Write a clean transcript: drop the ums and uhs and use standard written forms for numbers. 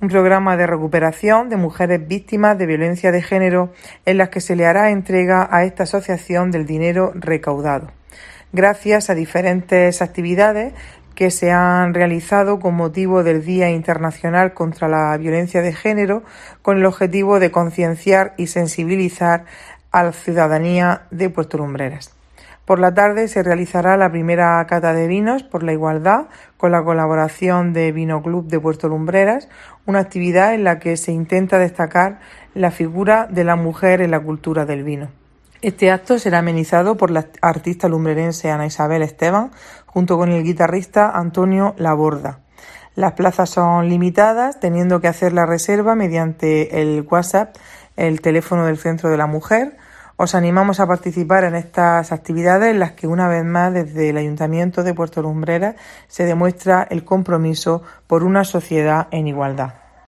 un programa de recuperación de mujeres víctimas de violencia de género en las que se le hará entrega a esta asociación del dinero recaudado, gracias a diferentes actividades que se han realizado con motivo del Día Internacional contra la Violencia de Género, con el objetivo de concienciar y sensibilizar a la ciudadanía de Puerto Lumbreras. Por la tarde se realizará la primera cata de vinos por la igualdad con la colaboración de Vino Club de Puerto Lumbreras, una actividad en la que se intenta destacar la figura de la mujer en la cultura del vino. Este acto será amenizado por la artista lumbrerense Ana Isabel Esteban, junto con el guitarrista Antonio Laborda. Las plazas son limitadas, teniendo que hacer la reserva mediante el WhatsApp, el teléfono del Centro de la Mujer. Os animamos a participar en estas actividades en las que una vez más desde el Ayuntamiento de Puerto Lumbreras se demuestra el compromiso por una sociedad en igualdad.